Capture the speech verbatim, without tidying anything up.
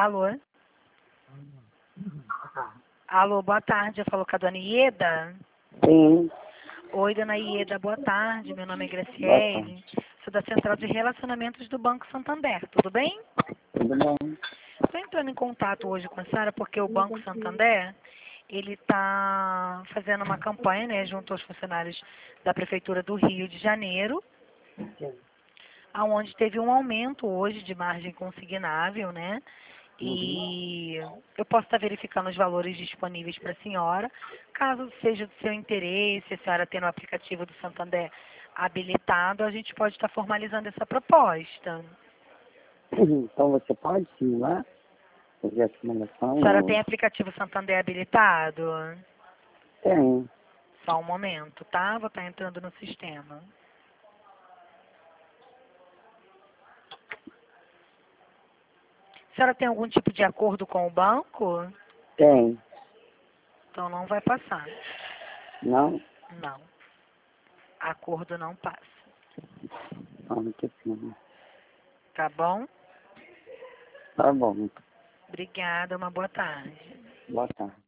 Alô? Alô, boa tarde. Eu falo com a dona Ieda? Sim. Oi, dona Ieda, boa tarde. Meu nome é Boa Graciele. tarde. Sou da Central de Relacionamentos do Banco Santander. Tudo bem? Tudo bom? Estou entrando em contato hoje com a senhora porque o Banco Santander, ele está fazendo uma campanha, né, junto aos funcionários da Prefeitura do Rio de Janeiro, aonde teve um aumento hoje de margem consignável, né? E eu posso estar verificando os valores disponíveis para a senhora. Caso seja do seu interesse, a senhora tendo o aplicativo do Santander habilitado, a gente pode estar formalizando essa proposta. Então você pode sim lá fazer a simulação? A senhora Ou... tem aplicativo Santander habilitado? Tem. Só um momento, tá? Vou estar entrando no sistema. A senhora tem algum tipo de acordo com o banco? Tem. Então não vai passar. Não? Não. Acordo não passa. Ah, que pena. Tá bom? Tá bom. Obrigada, uma boa tarde. Boa tarde.